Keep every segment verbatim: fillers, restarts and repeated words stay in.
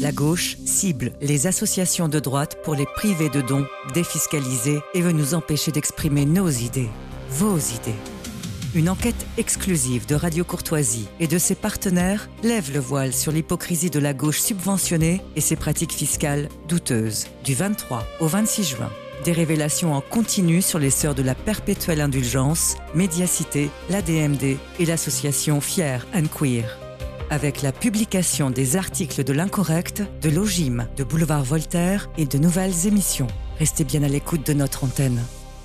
La gauche cible les associations de droite pour les priver de dons, défiscaliser et veut nous empêcher d'exprimer nos idées, vos idées. Une enquête exclusive de Radio Courtoisie et de ses partenaires lève le voile sur l'hypocrisie de la gauche subventionnée et ses pratiques fiscales douteuses. Du vingt-trois au vingt-six juin, des révélations en continu sur les sœurs de la perpétuelle indulgence, Médiacité, l'A D M D et l'association Fier and Queer. Avec la publication des articles de l'Incorrect, de l'Ogime, de Boulevard Voltaire et de nouvelles émissions. Restez bien à l'écoute de notre antenne.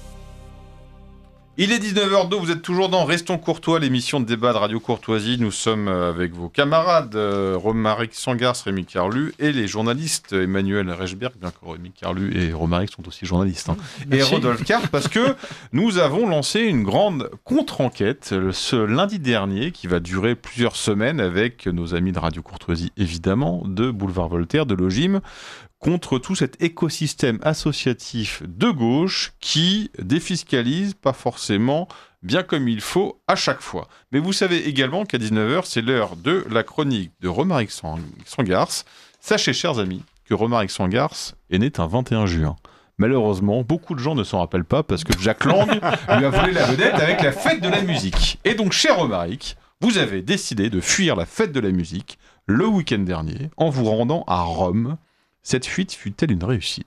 Il est dix-neuf heures deux, vous êtes toujours dans Restons Courtois, l'émission de débat de Radio Courtoisie. Nous sommes avec vos camarades euh, Romaric Sangars, Rémi Carlu et les journalistes Emmanuel Rechberg, bien que Rémi Carlu et Romaric sont aussi journalistes, hein, et Rodolphe Karp, parce que nous avons lancé une grande contre-enquête ce lundi dernier qui va durer plusieurs semaines avec nos amis de Radio Courtoisie, évidemment, de Boulevard Voltaire, de l'Ogime, contre tout cet écosystème associatif de gauche qui défiscalise pas forcément bien comme il faut à chaque fois. Mais vous savez également qu'à dix-neuf heures, c'est l'heure de la chronique de Romaric Sangars. Sachez, chers amis, que Romaric Sangars est né un vingt et un juin. Malheureusement, beaucoup de gens ne s'en rappellent pas parce que Jack Lang lui a volé la vedette avec la fête de la musique. Et donc, cher Romaric, vous avez décidé de fuir la fête de la musique le week-end dernier en vous rendant à Rome. Cette fuite fut-elle une réussite ?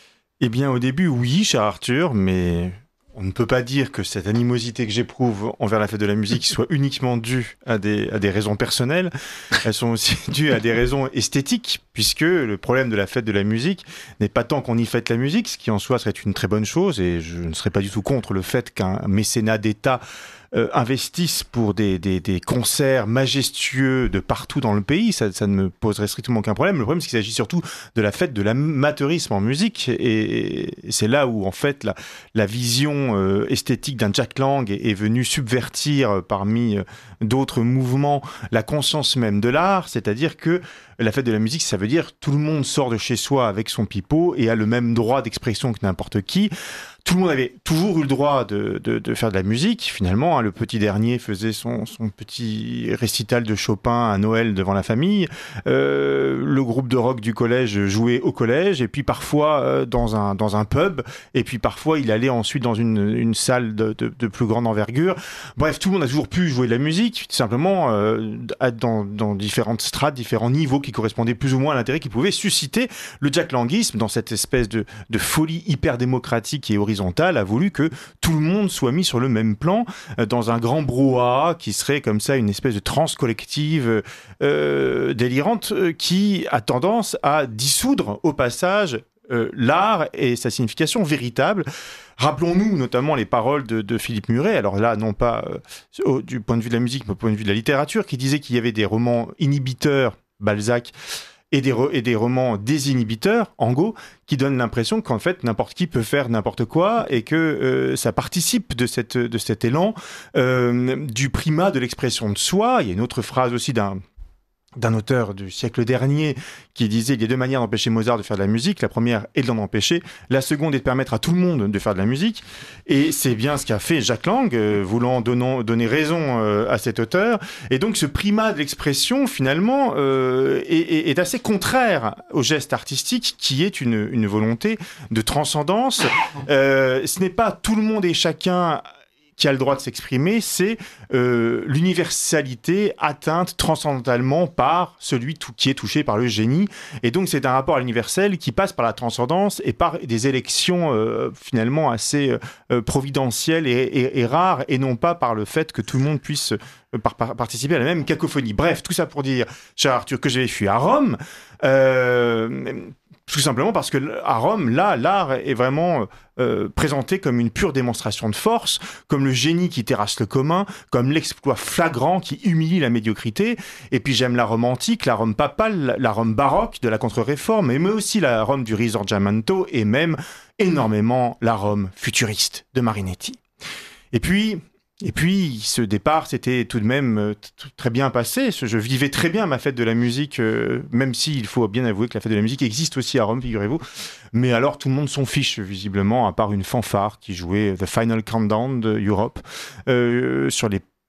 Eh bien, au début, oui, cher Arthur, mais on ne peut pas dire que cette animosité que j'éprouve envers la fête de la musique soit uniquement due à des, à des raisons personnelles. Elles sont aussi dues à des raisons esthétiques, puisque le problème de la fête de la musique n'est pas tant qu'on y fête la musique, ce qui en soi serait une très bonne chose, et je ne serais pas du tout contre le fait qu'un mécénat d'État Euh, investissent pour des, des, des concerts majestueux de partout dans le pays, ça, ça ne me poserait strictement aucun problème. Le problème, c'est qu'il s'agit surtout de la fête de l'amateurisme en musique, et, et c'est là où, en fait, la, la vision euh, esthétique d'un Jack Lang est, est venue subvertir, euh, parmi euh, d'autres mouvements, la conscience même de l'art, c'est-à-dire que la fête de la musique, ça veut dire tout le monde sort de chez soi avec son pipeau et a le même droit d'expression que n'importe qui. Tout le monde avait toujours eu le droit de, de, de faire de la musique. Finalement, hein, le petit dernier faisait son, son petit récital de Chopin à Noël devant la famille. Euh, le groupe de rock du collège jouait au collège, et puis parfois euh, dans un dans un pub, et puis parfois il allait ensuite dans une une salle de, de, de plus grande envergure. Bref, tout le monde a toujours pu jouer de la musique, tout simplement euh, dans dans différentes strates, différents niveaux qui correspondaient plus ou moins à l'intérêt qu'il pouvait susciter. Le Jack Langisme, dans cette espèce de de folie hyper démocratique et horizontale, a voulu que tout le monde soit mis sur le même plan, euh, dans un grand brouhaha qui serait comme ça une espèce de transe collective euh, délirante, euh, qui a tendance à dissoudre au passage euh, l'art et sa signification véritable. Rappelons-nous notamment les paroles de, de Philippe Muret, alors là, non pas euh, au, du point de vue de la musique, mais au point de vue de la littérature, qui disait qu'il y avait des romans inhibiteurs, Balzac, et des, re- et des romans désinhibiteurs, Angot, qui donnent l'impression qu'en fait, n'importe qui peut faire n'importe quoi, et que euh, ça participe de, cette, de cet élan euh, du primat de l'expression de soi. Il y a une autre phrase aussi d'un d'un auteur du siècle dernier qui disait: il y a deux manières d'empêcher Mozart de faire de la musique. La première est de l'en empêcher. La seconde est de permettre à tout le monde de faire de la musique. Et c'est bien ce qu'a fait Jack Lang, euh, voulant donnant, donner raison euh, à cet auteur. Et donc ce primat de l'expression, finalement, euh, est, est, est assez contraire au geste artistique, qui est une, une volonté de transcendance. Euh, ce n'est pas tout le monde et chacun qui a le droit de s'exprimer, c'est euh, l'universalité atteinte transcendentalement par celui tout, qui est touché par le génie. Et donc c'est un rapport à l'universel qui passe par la transcendance et par des élections euh, finalement assez euh, providentielles et, et, et rares, et non pas par le fait que tout le monde puisse euh, par, par, participer à la même cacophonie. Bref, tout ça pour dire, cher Arthur, que j'avais fui à Rome. Euh, Tout simplement parce que à Rome, là, l'art est vraiment euh, présenté comme une pure démonstration de force, comme le génie qui terrasse le commun, comme l'exploit flagrant qui humilie la médiocrité. Et puis j'aime la Rome antique, la Rome papale, la Rome baroque de la contre-réforme, mais aussi la Rome du Risorgiamento, et même énormément la Rome futuriste de Marinetti. Et puis... Et puis, ce départ, c'était tout de même euh, t- très bien passé. Je vivais très bien ma fête de la musique, euh, même s'il faut bien avouer que la fête de la musique existe aussi à Rome, figurez-vous. Mais alors, tout le monde s'en fiche, visiblement, à part une fanfare qui jouait The Final Countdown de Europe, euh, sur les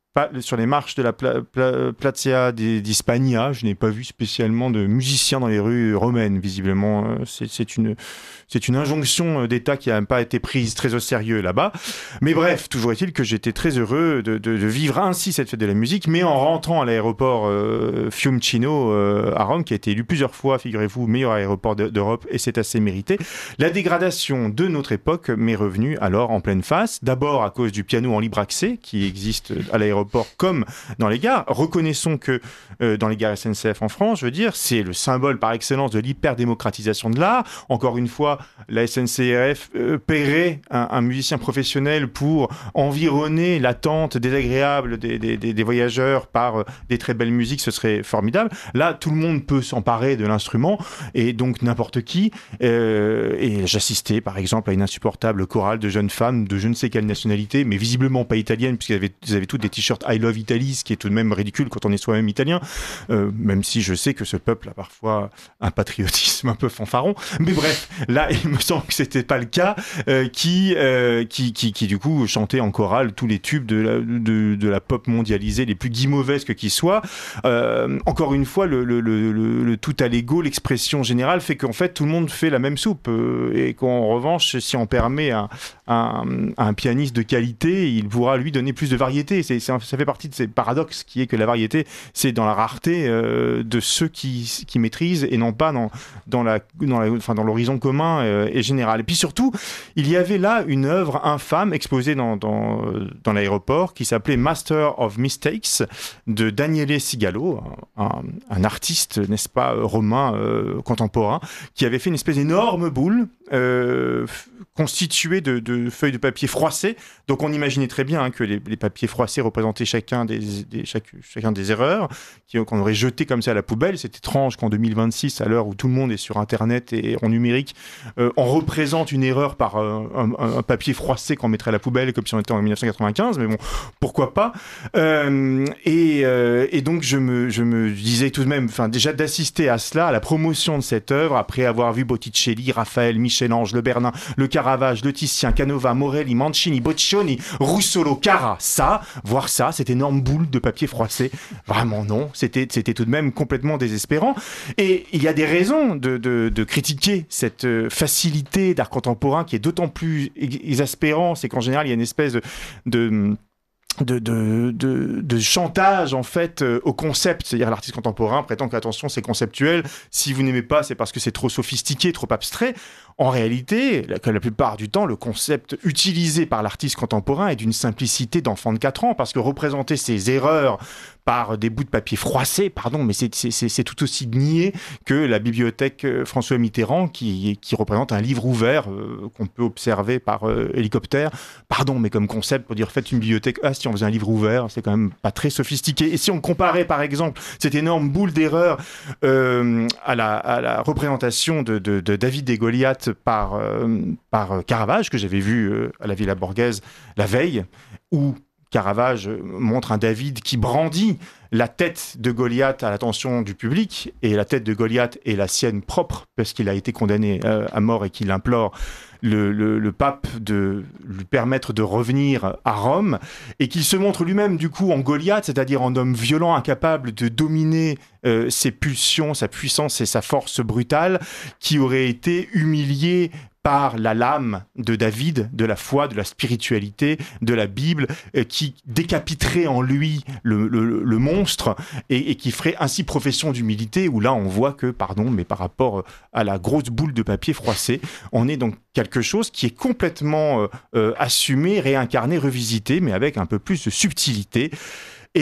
pas, sur les marches de la pla, pla, Plaza d'Hispania, je n'ai pas vu spécialement de musiciens dans les rues romaines, visiblement. C'est, c'est, une, c'est une injonction d'État qui n'a pas été prise très au sérieux là-bas. Mais bref, toujours est-il que j'étais très heureux de, de, de vivre ainsi cette fête de la musique, mais en rentrant à l'aéroport euh, Fiumicino euh, à Rome, qui a été élu plusieurs fois, figurez-vous, meilleur aéroport de, d'Europe, et c'est assez mérité. La dégradation de notre époque m'est revenue alors en pleine face, d'abord à cause du piano en libre accès qui existe à l'aéroport comme dans les gares. Reconnaissons que euh, dans les gares S N C F en France, je veux dire, c'est le symbole par excellence de l'hyper-démocratisation de l'art. Encore une fois, la S N C F euh, paierait un, un musicien professionnel pour environner l'attente désagréable des, des, des, des voyageurs par euh, des très belles musiques, ce serait formidable. Là, tout le monde peut s'emparer de l'instrument, et donc n'importe qui. Euh, et j'assistais, par exemple, à une insupportable chorale de jeunes femmes de je ne sais quelle nationalité, mais visiblement pas italienne, puisqu'ils avaient, ils avaient toutes des t-shirts I Love Italy, ce qui est tout de même ridicule quand on est soi-même italien, euh, même si je sais que ce peuple a parfois un patriotisme un peu fanfaron. Mais bref, là, il me semble que c'était pas le cas, euh, qui, euh, qui, qui, qui, du coup, chantait en chorale tous les tubes de la, de, de la pop mondialisée, les plus guimauvaisques qui soient. Euh, encore une fois, le, le, le, le, le tout à l'ego, l'expression générale fait qu'en fait, tout le monde fait la même soupe, euh, et qu'en revanche, si on permet à, à, à un pianiste de qualité, il pourra lui donner plus de variété. C'est, c'est un, ça fait partie de ces paradoxes qui est que la variété, c'est dans la rareté euh, de ceux qui, qui maîtrisent et non pas dans, dans, la, dans, la, enfin, dans l'horizon commun euh, et général. Et puis surtout, il y avait là une œuvre infâme exposée dans, dans, dans l'aéroport qui s'appelait Master of Mistakes de Daniele Sigalo, un, un artiste, n'est-ce pas, romain euh, contemporain, qui avait fait une espèce d'énorme boule euh, constituée de, de feuilles de papier froissées. Donc on imaginait très bien hein, que les, les papiers froissés représentaient chacun des, des, chaque, chacun des erreurs qui, qu'on aurait jetées comme ça à la poubelle. C'est étrange qu'en deux mille vingt-six, à l'heure où tout le monde est sur Internet et en numérique, euh, on représente une erreur par euh, un, un, un papier froissé qu'on mettrait à la poubelle comme si on était en dix-neuf cent quatre-vingt-quinze. Mais bon, pourquoi pas euh, et, euh, et donc je me, je me disais tout de même, enfin déjà d'assister à cela, à la promotion de cette œuvre, après avoir vu Botticelli, Raphaël, Michel-Ange, Le Bernin, Le Caravage, Le Titien, Canova, Morelli, Mancini, Boccioni, Russolo, Cara, ça, voir ça, cette énorme boule de papier froissé, vraiment non, c'était, c'était tout de même complètement désespérant. Et il y a des raisons de, de, de critiquer cette facilité d'art contemporain qui est d'autant plus exaspérant, c'est qu'en général il y a une espèce de, de De, de, de, de chantage en fait euh, au concept, c'est-à-dire l'artiste contemporain prétend qu'attention c'est conceptuel, si vous n'aimez pas c'est parce que c'est trop sophistiqué, trop abstrait. En réalité, la, la plupart du temps, le concept utilisé par l'artiste contemporain est d'une simplicité d'enfant de quatre ans, parce que représenter ses erreurs par des bouts de papier froissés, pardon, mais c'est, c'est, c'est, c'est tout aussi niais que la bibliothèque François Mitterrand qui, qui représente un livre ouvert euh, qu'on peut observer par euh, hélicoptère. Pardon, mais comme concept, pour dire faites une bibliothèque, ah si on faisait un livre ouvert, c'est quand même pas très sophistiqué. Et si on comparait par exemple cette énorme boule d'erreur euh, à, la, à la représentation de, de, de David et Goliath par, euh, par Caravage, que j'avais vu euh, à la Villa Borghese la veille, où Caravage montre un David qui brandit la tête de Goliath à l'attention du public, et la tête de Goliath est la sienne propre, parce qu'il a été condamné euh, à mort et qu'il implore le, le, le pape de lui permettre de revenir à Rome, et qu'il se montre lui-même du coup en Goliath, c'est-à-dire en homme violent, incapable de dominer euh, ses pulsions, sa puissance et sa force brutale, qui aurait été humilié par la lame de David, de la foi, de la spiritualité, de la Bible, euh, qui décapiterait en lui le, le, le monstre et, et qui ferait ainsi profession d'humilité, où là on voit que, pardon, mais par rapport à la grosse boule de papier froissé, on est dans quelque chose qui est complètement euh, euh, assumé, réincarné, revisité, mais avec un peu plus de subtilité. Et,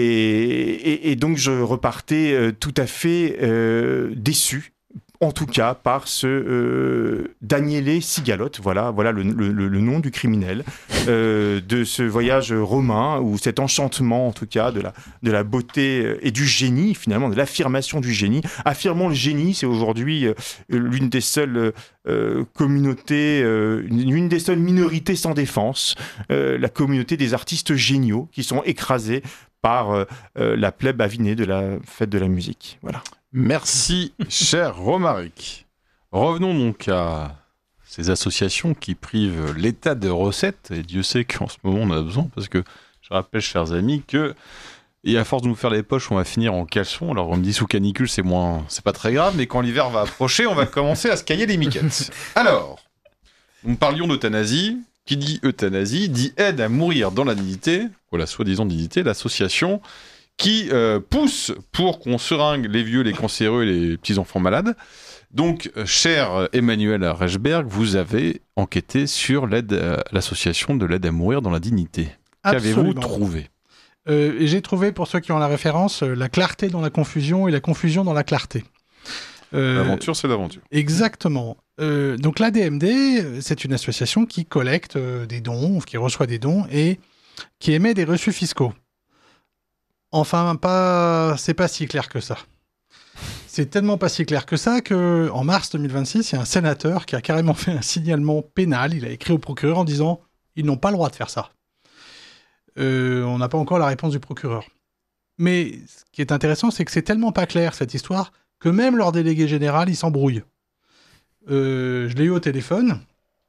et, et donc je repartais euh, tout à fait euh, déçu, en tout cas par ce euh, Daniele Sigalo, voilà, voilà le, le, le nom du criminel, euh, de ce voyage romain, ou cet enchantement en tout cas de la, de la beauté et du génie, finalement, de l'affirmation du génie. Affirmons le génie, c'est aujourd'hui euh, l'une des seules euh, communautés, euh, l'une des seules minorités sans défense, euh, la communauté des artistes géniaux qui sont écrasés par euh, euh, la plèbe avinée de la fête de la musique. Voilà. Merci, cher Romaric. Revenons donc à ces associations qui privent l'État de recettes, et Dieu sait qu'en ce moment on a besoin, parce que Je rappelle, chers amis, que et à force de nous faire les poches, on va finir en caleçon. Alors on me dit sous canicule, c'est moins, c'est pas très grave, mais quand l'hiver va approcher, on va commencer à se cailler les miquettes. Alors, nous parlions d'euthanasie. Qui dit euthanasie dit aide à mourir dans la dignité, ou la soi-disant dignité, l'association qui euh, pousse pour qu'on seringue les vieux, les cancéreux et les petits-enfants malades. Donc, euh, cher Emmanuel Reichberg, vous avez enquêté sur l'aide à, l'association de l'aide à mourir dans la dignité. Qu'avez-vous trouvé ? euh, et J'ai trouvé, pour ceux qui ont la référence, euh, la clarté dans la confusion et la confusion dans la clarté. Euh, l'aventure, c'est l'aventure. Exactement. Euh, donc l'A D M D, c'est une association qui collecte euh, des dons, qui reçoit des dons et qui émet des reçus fiscaux. Enfin, pas, c'est pas si clair que ça. C'est tellement pas si clair que ça que en mars deux mille vingt-six, il y a un sénateur qui a carrément fait un signalement pénal. Il a écrit au procureur en disant « Ils n'ont pas le droit de faire ça euh, ». On n'a pas encore la réponse du procureur. Mais ce qui est intéressant, c'est que c'est tellement pas clair, cette histoire, que même leur délégué général, il s'embrouille. Euh, je l'ai eu au téléphone,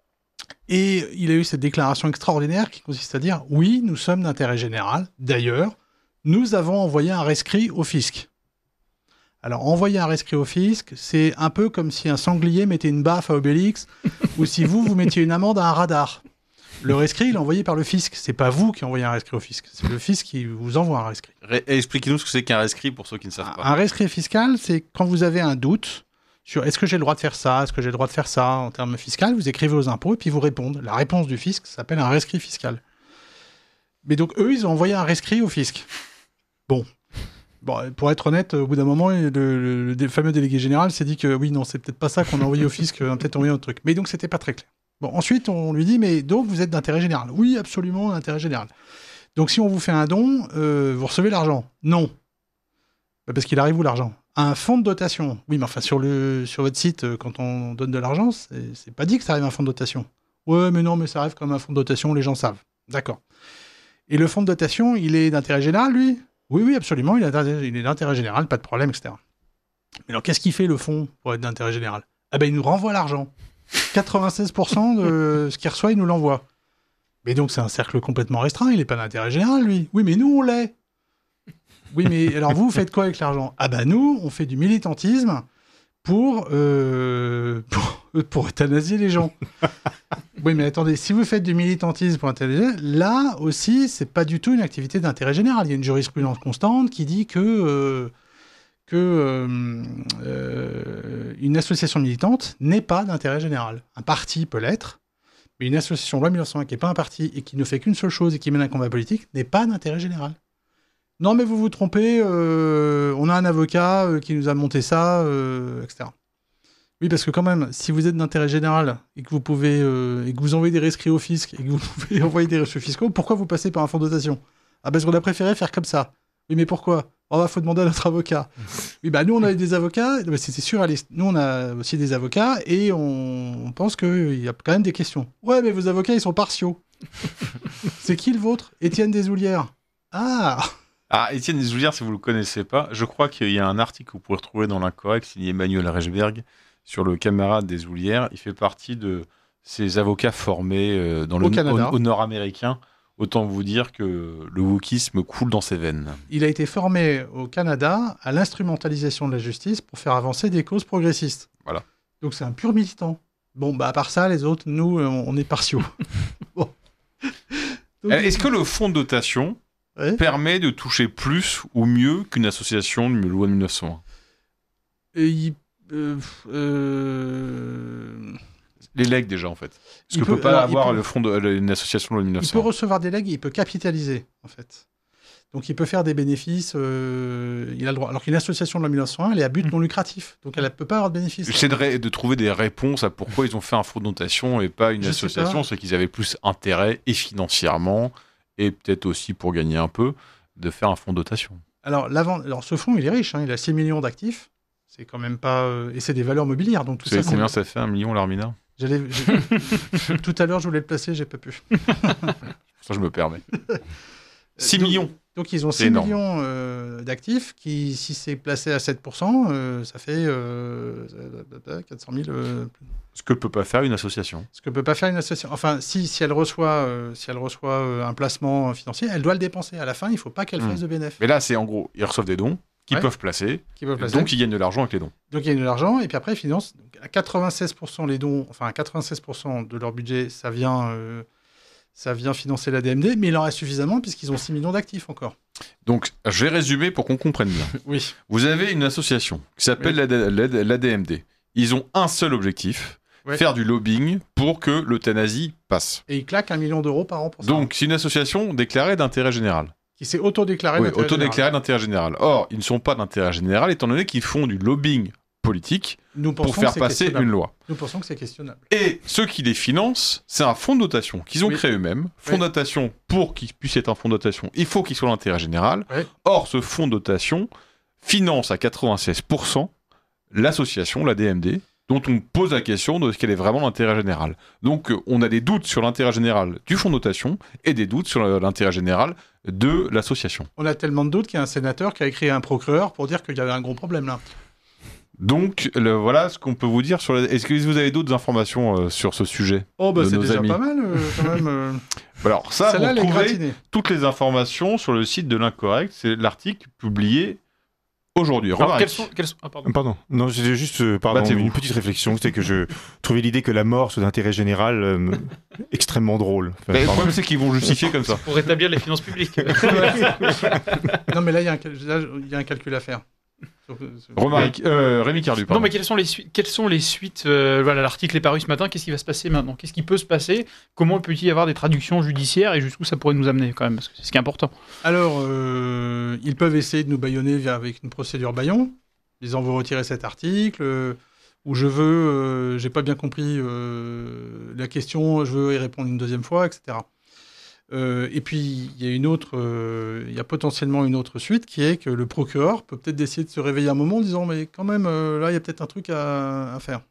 et il a eu cette déclaration extraordinaire qui consiste à dire « Oui, nous sommes d'intérêt général. D'ailleurs, nous avons envoyé un rescrit au fisc. » Alors, envoyer un rescrit au fisc, c'est un peu comme si un sanglier mettait une baffe à Obélix, ou si vous, vous mettiez une amende à un radar. Le rescrit, il est envoyé par le fisc. C'est pas vous qui envoyez un rescrit au fisc, c'est le fisc qui vous envoie un rescrit. Ré- expliquez-nous ce que c'est qu'un rescrit pour ceux qui ne savent pas. Un rescrit fiscal, c'est quand vous avez un doute sur est-ce que j'ai le droit de faire ça, est-ce que j'ai le droit de faire ça en termes fiscaux, vous écrivez aux impôts et puis vous répondent. La réponse du fisc s'appelle un rescrit fiscal. Mais donc eux, ils ont envoyé un rescrit au fisc. Bon. Bon, pour être honnête, au bout d'un moment, le, le, le fameux délégué général s'est dit que oui, non, c'est peut-être pas ça qu'on a envoyé au fisc, on a peut-être envoyé un autre truc. Mais donc c'était pas très clair. Bon, ensuite, on lui dit, mais donc vous êtes d'intérêt général. Oui, absolument, d'intérêt général. Donc si on vous fait un don, euh, vous recevez l'argent. Non. Parce qu'il arrive où l'argent ? Un fonds de dotation. Oui, mais enfin, sur, le, sur votre site, quand on donne de l'argent, c'est, c'est pas dit que ça arrive un fonds de dotation. Ouais, mais non, mais ça arrive comme un fonds de dotation, les gens savent. D'accord. Et le fonds de dotation, il est d'intérêt général, lui ? Oui, oui, absolument, il est, d'intérêt, il est d'intérêt général, pas de problème, et cetera. Mais alors, qu'est-ce qu'il fait, le fonds, pour être d'intérêt général ? Ah ben, il nous renvoie l'argent. quatre-vingt-seize pour cent de ce qu'il reçoit, il nous l'envoie. Mais donc, c'est un cercle complètement restreint, il n'est pas d'intérêt général, lui. Oui, mais nous, on l'est. Oui, mais alors vous, vous faites quoi avec l'argent ? Ah bah nous, on fait du militantisme pour, euh, pour, pour euthanasier les gens. Oui, mais attendez, si vous faites du militantisme pour euthanasier, là aussi, c'est pas du tout une activité d'intérêt général. Il y a une jurisprudence constante qui dit que, euh, que euh, euh, une association militante n'est pas d'intérêt général. Un parti peut l'être, mais une association loi mille neuf cent un qui n'est pas un parti et qui ne fait qu'une seule chose et qui mène un combat politique n'est pas d'intérêt général. Non, mais vous vous trompez, euh, on a un avocat euh, qui nous a monté ça, euh, et cetera. Oui, parce que quand même, si vous êtes d'intérêt général et que vous pouvez euh, et que vous envoyez des rescrits au fisc et que vous pouvez envoyer des reçus fiscaux, pourquoi vous passez par un fonds de dotation ? Ah, parce qu'on a préféré faire comme ça. Oui, mais pourquoi ? Oh, bah, faut demander à notre avocat. Oui, bah, nous, on a des avocats, bah, c'était sûr, allez, nous, on a aussi des avocats et on, on pense qu'il y a quand même des questions. Ouais, mais vos avocats, ils sont partiaux. C'est qui le vôtre ? Étienne Desoulières. Ah ! Ah, Étienne Desoulières, si vous ne le connaissez pas, je crois qu'il y a un article que vous pouvez retrouver dans l'Incorrect, signé Emmanuel Reichberg, sur le camarade Desoulières. Il fait partie de ces avocats formés euh, dans le au, Canada. au, au nord-américain. Autant vous dire que le wokisme coule dans ses veines. Il a été formé au Canada à l'instrumentalisation de la justice pour faire avancer des causes progressistes. Voilà. Donc c'est un pur militant. Bon, bah à part ça, les autres, nous, on est partiaux. Bon. Donc, Est-ce que le fonds de dotation ouais. permet de toucher plus ou mieux qu'une association de loi de mille neuf cent un ? Et il, euh, euh... Les legs déjà en fait. Parce qu'on ne peut pas alors, avoir peut, le fond de, une association de loi de mille neuf cent un. Il peut recevoir des legs et il peut capitaliser en fait. Donc il peut faire des bénéfices, euh, il a le droit. Alors qu'une association de la mille neuf cent un, elle est à but non lucratif, donc elle ne peut pas avoir de bénéfices. J'essaie de, de trouver des réponses à pourquoi ils ont fait un fonds de dotation et pas une Je association, c'est qu'ils avaient plus intérêt, et financièrement, et peut-être aussi pour gagner un peu, de faire un fonds de dotation. Alors, Alors ce fonds, il est riche, hein, il a six millions d'actifs, c'est quand même pas... Euh, et c'est des valeurs mobilières, donc tout Vous savez ça... combien c'est... ça fait, un million, l'Armina ? J'allais, Tout à l'heure, je voulais le placer, j'ai pas pu. Ça, je me permets. six millions. Donc, ils ont C'est six énorme. millions euh, d'actifs qui, si c'est placé à sept pour cent, euh, ça fait euh, quatre cent mille. Euh, Ce que peut pas faire une association. ce que peut pas faire une association. Enfin, si, si elle reçoit, euh, si elle reçoit euh, un placement financier, elle doit le dépenser. À la fin, il ne faut pas qu'elle Mmh. fasse de bénéfice. Mais là, c'est en gros, ils reçoivent des dons qu'ils Ouais. peuvent placer, Qui peuvent placer. donc ils gagnent de l'argent avec les dons. Donc, il y a de l'argent, et puis après, ils financent. Donc, à quatre-vingt-seize pour cent les dons, enfin, à quatre-vingt-seize pour cent de leur budget, ça vient, euh, ça vient financer la D M D, mais il en reste suffisamment puisqu'ils ont six millions d'actifs encore. Donc, je vais résumer pour qu'on comprenne bien. Oui. Vous avez une association qui s'appelle la, la- la D M D. Ils ont un seul objectif, Ouais. faire du lobbying pour que l'euthanasie passe. Et ils claquent un million d'euros par an pour ça. Donc, c'est une association déclarée d'intérêt général. Qui s'est autodéclaré Oui, d'intérêt autodéclarée général. d'intérêt général. Or, ils ne sont pas d'intérêt général étant donné qu'ils font du lobbying politique Nous pensons pour faire que c'est passer questionnable. une loi. Nous pensons que c'est questionnable. Et ceux qui les financent, c'est un fonds de dotation qu'ils ont Oui. créé eux-mêmes. Fonds de dotation, pour qu'il puisse être un fonds de dotation, il faut qu'il soit d'intérêt général. Ouais. Or, ce fonds de dotation finance à quatre-vingt-seize pour cent l'association, la D M D, dont on pose la question de ce qu'elle est vraiment l'intérêt général. Donc, euh, on a des doutes sur l'intérêt général du fonds de dotation et des doutes sur l'intérêt général de l'association. On a tellement de doutes qu'il y a un sénateur qui a écrit à un procureur pour dire qu'il y avait un gros problème là. Donc, le- voilà ce qu'on peut vous dire sur la... Est-ce que vous avez d'autres informations euh, sur ce sujet Oh bah de c'est nos déjà amis. pas mal euh, quand même. euh. Alors, ça, Celle-là, vous elle est trouvez gratinée. toutes les informations sur le site de l'Incorrect. C'est l'article publié aujourd'hui. Alors, Remarque. quels sont, quels sont- ah, pardon. Pardon. Non, j'ai juste euh, pardon, Battez-vous. une petite réflexion. C'était que je trouvais l'idée que la mort soit d'intérêt général euh, me- extrêmement drôle. Enfin, Mais le pardon. problème, c'est qu'ils vont justifier comme ça. Pour rétablir les finances publiques. Non mais là il y, a un cal- là, il y a un calcul à faire. Sur- sur- Remarque, euh, Rémi Carlu, Non, pardon. mais quelles sont les, sui- quelles sont les suites euh, Voilà, l'article est paru ce matin. Qu'est-ce qui va se passer maintenant? Qu'est-ce qui peut se passer? Comment peut-il y avoir des traductions judiciaires et jusqu'où ça pourrait nous amener quand même? Parce que c'est ce qui est important. Alors euh, ils peuvent essayer de nous bâillonner via- avec une procédure bâillon, disant vous retirez cet article, euh, ou je veux, euh, j'ai pas bien compris euh, la question, je veux y répondre une deuxième fois, et cetera. Euh, et puis il y a une autre, euh, il y a potentiellement une autre suite qui est que le procureur peut peut-être essayer de se réveiller un moment en disant mais quand même euh, là il y a peut-être un truc à, à faire.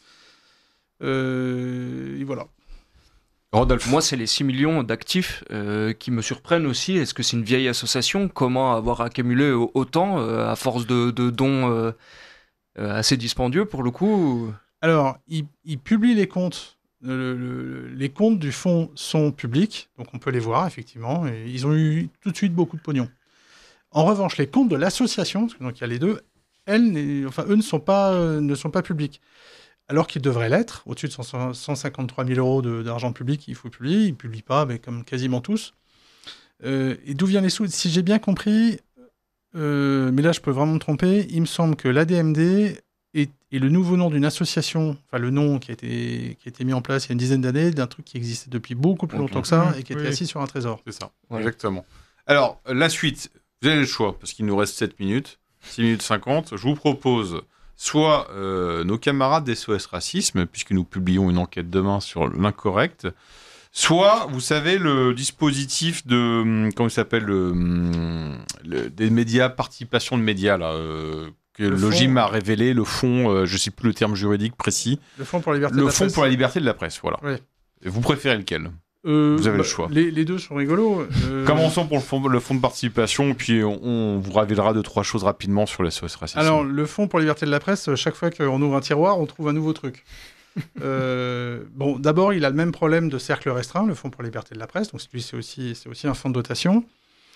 Euh, et voilà. Rodolphe. Moi, c'est les six millions d'actifs euh, qui me surprennent aussi. Est-ce que c'est une vieille association? Comment avoir accumulé au- autant euh, à force de, de dons euh, euh, assez dispendieux pour le coup? Alors, ils, ils publient les comptes. Le- le- les comptes du fonds sont publics, donc on peut les voir, effectivement. Et ils ont eu tout de suite beaucoup de pognon. En revanche, les comptes de l'association, parce que donc il y a les deux, elles, n'est- enfin, eux ne sont pas, euh, ne sont pas publics. Alors qu'ils devraient l'être, au-dessus de cent cinquante-trois mille euros de- d'argent public, il faut publier. Ils ne publient pas, mais comme quasiment tous. Euh, et d'où viennent les sous? Si j'ai bien compris, euh, mais là je peux vraiment me tromper, il me semble que l'A D M D est, est le nouveau nom d'une association, enfin le nom qui a été, qui a été mis en place il y a une dizaine d'années, d'un truc qui existait depuis beaucoup plus longtemps que ça Mmh, et qui était oui. assis sur un trésor. C'est ça, Ouais. exactement. Alors, la suite, vous avez le choix, parce qu'il nous reste sept minutes, six minutes cinquante. Je vous propose soit euh, nos camarades d'S O S Racisme, puisque nous publions une enquête demain sur l'Incorrect, soit, vous savez, le dispositif de, hum, comment il s'appelle, le, hum, le- des médias, participation de médias, là, euh, que Le le, fonds- G I M a révélé, le fonds, euh, je ne sais plus le terme juridique précis, Le Fonds pour la liberté le de la fonds presse. pour la liberté de la presse, voilà. Oui. Et vous préférez lequel? Euh, Vous avez le choix. Les, les deux sont rigolos. euh, Commençons pour le fonds, le fonds de participation, puis on, on vous révélera deux, trois choses rapidement sur les S O S Racisme. Alors, le Fonds pour la liberté de la presse, chaque fois qu'on ouvre un tiroir, on trouve un nouveau truc. Euh, bon, d'abord, il a le même problème de cercle restreint, le Fonds pour la liberté de la presse. Donc, lui, c'est aussi, c'est aussi un fonds de dotation.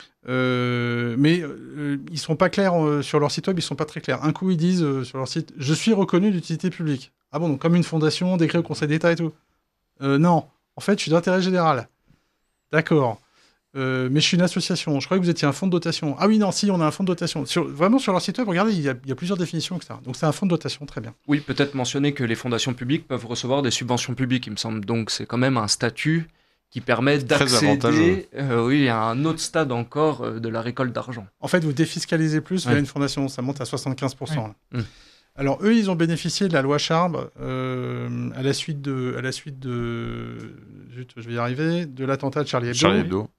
Euh, mais euh, ils ne sont pas clairs euh, sur leur site web, ils ne sont pas très clairs. Un coup, ils disent euh, sur leur site « Je suis reconnu d'utilité publique ». Ah bon, donc comme une fondation, décret au Conseil d'État et tout. Euh, non, en fait, je suis d'intérêt général. D'accord. Euh, mais je suis une association. Je croyais que vous étiez un fonds de dotation. Ah oui, non, si, on a un fonds de dotation. Sur, vraiment, sur leur site web, regardez, il y a, il y a plusieurs définitions, et cetera. Donc, c'est un fonds de dotation, très bien. Oui, peut-être mentionner que les fondations publiques peuvent recevoir des subventions publiques, il me semble. Donc c'est quand même un statut qui permet Très avantageux. d'accéder euh, oui, à un autre stade encore euh, de la récolte d'argent. En fait, vous défiscalisez plus via Ouais. une fondation. Ça monte à soixante-quinze pour cent. Ouais. là. Mm. Alors, eux, ils ont bénéficié de la loi Charb euh, à la suite de... À la suite de zut, je vais y arriver. De l'attentat de Charlie Hebdo. Charlie Hebdo.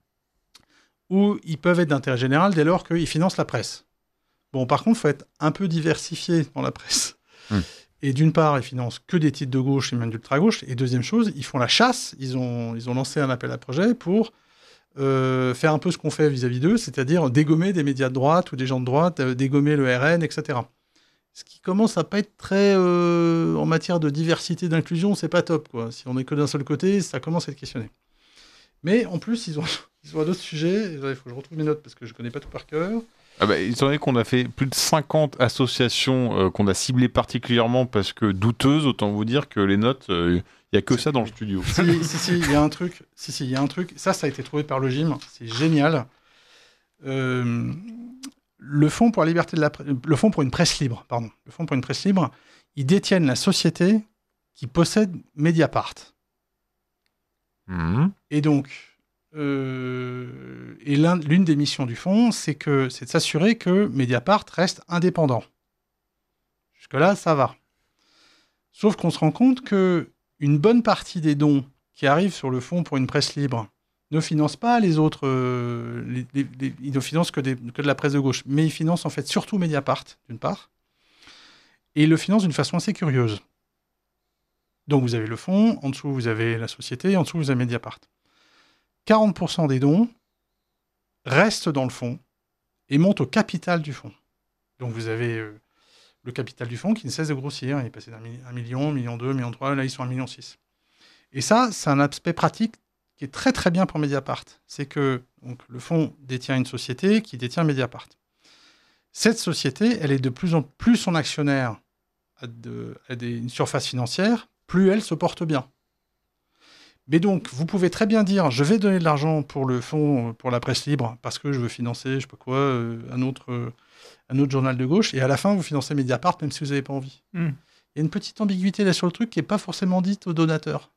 Où ils peuvent être d'intérêt général dès lors qu'ils financent la presse. Bon, par contre, il faut être un peu diversifié dans la presse. Hmm. Et d'une part, ils financent que des titres de gauche et même d'ultra-gauche. Et deuxième chose, ils font la chasse. Ils ont, ils ont lancé un appel à projet pour euh, faire un peu ce qu'on fait vis-à-vis d'eux, c'est-à-dire dégommer des médias de droite ou des gens de droite, euh, dégommer le R N, et cetera. Ce qui commence à pas être très... Euh, en matière de diversité, d'inclusion, c'est pas top, quoi. Si on est que d'un seul côté, ça commence à être questionné. Mais en plus, ils ont, ils ont d'autres sujets. Il faut que je retrouve mes notes parce que je connais pas tout par cœur. Ah bah, étant donné qu'on a fait plus de cinquante associations euh, qu'on a ciblées particulièrement parce que douteuses, autant vous dire que les notes, il euh, n'y a que ça dans le studio. Si, si, si, il y a un truc. Si, si, il y a un truc. Ça, ça a été trouvé par le G I M. C'est génial. Euh, le Fonds pour la liberté de la presse, le Fonds pour une presse libre, pardon. Le Fonds pour une presse libre, ils détiennent la société qui possède Mediapart. Mmh. Et donc, euh, et l'un, l'une des missions du fonds, c'est, que, c'est de s'assurer que Mediapart reste indépendant. Jusque-là, ça va. Sauf qu'on se rend compte qu'une bonne partie des dons qui arrivent sur le fonds pour une presse libre ne financent pas les autres... Euh, les, les, les, ils ne financent que, des, que de la presse de gauche. Mais ils financent en fait surtout Mediapart, d'une part. Et ils le financent d'une façon assez curieuse. Donc vous avez le fonds, en dessous vous avez la société, en dessous vous avez Mediapart. quarante pour cent des dons restent dans le fonds et montent au capital du fonds. Donc vous avez euh, le capital du fonds qui ne cesse de grossir. Il est passé d'un un million, un million deux, un million trois, là ils sont à un million six. Et ça, c'est un aspect pratique qui est très très bien pour Mediapart. C'est que donc, le fonds détient une société qui détient Mediapart. Cette société, elle est de plus en plus son actionnaire à, de, à des, une surface financière, plus elle se porte bien. Mais donc, vous pouvez très bien dire, je vais donner de l'argent pour le fonds, pour la presse libre, parce que je veux financer, je sais pas quoi, euh, un, autre, euh, un autre journal de gauche, et à la fin, vous financez Mediapart, même si vous n'avez pas envie. Mm. Il y a une petite ambiguïté là sur le truc qui n'est pas forcément dite aux donateurs.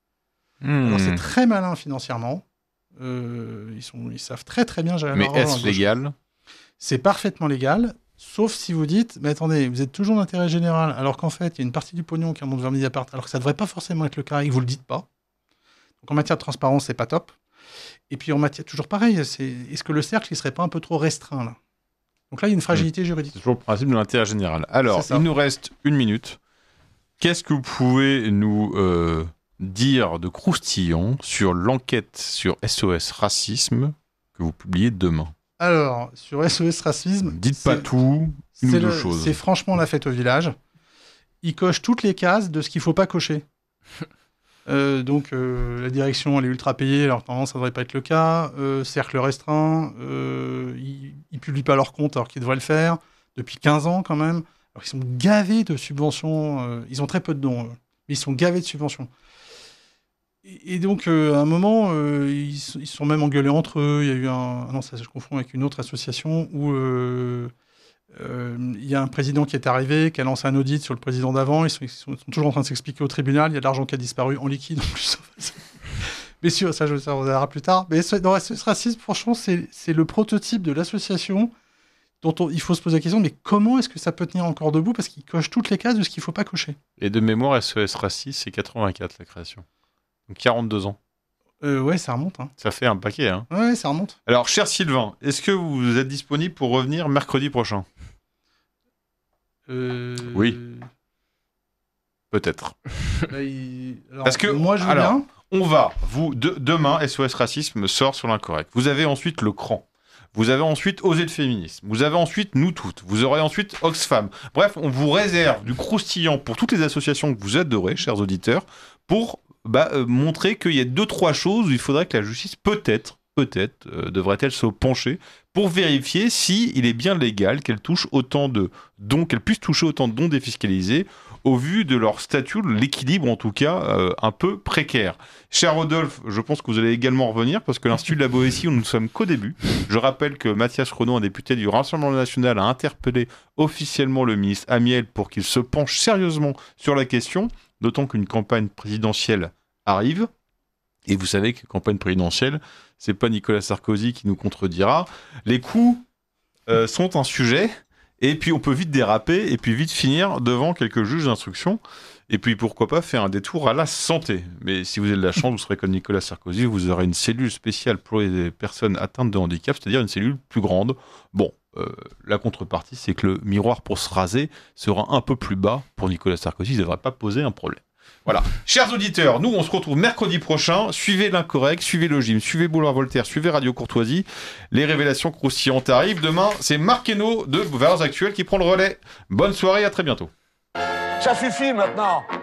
Mm. Alors, c'est très malin financièrement. Euh, ils, sont, ils savent très très bien gérer leur argent. Mais est-ce légal ? C'est parfaitement légal. Sauf si vous dites, mais attendez, vous êtes toujours d'intérêt général, alors qu'en fait, il y a une partie du pognon qui remonte vers Mediapart, alors que ça ne devrait pas forcément être le cas et que vous ne le dites pas. Donc en matière de transparence, c'est pas top. Et puis en matière, toujours pareil, c'est, est-ce que le cercle ne serait pas un peu trop restreint là ? Donc là, il y a une fragilité mmh. juridique. C'est toujours le principe de l'intérêt général. Alors, il nous reste une minute. Qu'est-ce que vous pouvez nous euh, dire de croustillant sur l'enquête sur S O S Racisme que vous publiez demain ? Alors, sur S O S Racisme... Dites pas tout, une ou deux choses. C'est franchement la fête au village. Il coche toutes les cases de ce qu'il ne faut pas cocher. euh, donc, euh, la direction, elle est ultra payée, alors normalement, ça ne devrait pas être le cas. Euh, cercle restreint, euh, ils ne publient pas leur compte alors qu'ils devraient le faire, depuis quinze ans quand même. Alors, ils sont gavés de subventions. Euh, ils ont très peu de dons, euh, mais ils sont gavés de subventions. Et donc, euh, à un moment, euh, ils, ils sont même engueulés entre eux. Il y a eu un... Ah non, ça, je confonds avec une autre association où euh, euh, il y a un président qui est arrivé, qui a lancé un audit sur le président d'avant. Ils sont, ils sont, ils sont toujours en train de s'expliquer au tribunal. Il y a de l'argent qui a disparu en liquide, en plus. Mais sûr, ça, je ça, on verra plus tard. Mais dans S O S Racisme, franchement, c'est, c'est le prototype de l'association dont on, il faut se poser la question, mais comment est-ce que ça peut tenir encore debout ? Parce qu'il coche toutes les cases de ce qu'il ne faut pas cocher. Et de mémoire, S O S Racisme, c'est quatre-vingt-quatre, la création. Donc quarante-deux ans. Euh, ouais, ça remonte. Hein. Ça fait un paquet. Hein. Ouais, ça remonte. Alors, cher Sylvain, est-ce que vous êtes disponible pour revenir mercredi prochain ? euh... Oui. Peut-être. Bah, il... alors, Parce que moi, je veux alors, bien. On va, vous, de, demain, S O S Racisme sort sur l'incorrect. Vous avez ensuite le cran. Vous avez ensuite Oser le féminisme. Vous avez ensuite Nous Toutes. Vous aurez ensuite Oxfam. Bref, on vous réserve du croustillant pour toutes les associations que vous adorez, chers auditeurs, pour bah, euh, montrer qu'il y a deux, trois choses où il faudrait que la justice, peut-être, peut-être, euh, devrait-elle se pencher pour vérifier si il est bien légal qu'elle touche autant de dons, qu'elle puisse toucher autant de dons défiscalisés au vu de leur statut, l'équilibre en tout cas euh, un peu précaire. Cher Rodolphe, je pense que vous allez également revenir parce que l'Institut de la Boétie, nous ne sommes qu'au début. Je rappelle que Mathias Renaud, un député du Rassemblement national, a interpellé officiellement le ministre Amiel pour qu'il se penche sérieusement sur la question, d'autant qu'une campagne présidentielle arrive. Et vous savez que campagne présidentielle, c'est pas Nicolas Sarkozy qui nous contredira. Les coups euh, sont un sujet. Et puis on peut vite déraper et puis vite finir devant quelques juges d'instruction. Et puis pourquoi pas faire un détour à la santé. Mais si vous avez de la chance, vous serez comme Nicolas Sarkozy, vous aurez une cellule spéciale pour les personnes atteintes de handicap, c'est-à-dire une cellule plus grande. Bon, euh, la contrepartie, c'est que le miroir pour se raser sera un peu plus bas pour Nicolas Sarkozy, il ne devrait pas poser un problème. Voilà. Chers auditeurs, nous, on se retrouve mercredi prochain. Suivez l'Incorrect, suivez le Gym, suivez Boulevard Voltaire, suivez Radio Courtoisie. Les révélations croustillantes arrivent. Demain, c'est Marc Hainaut de Valeurs Actuelles qui prend le relais. Bonne soirée, à très bientôt. Ça suffit maintenant.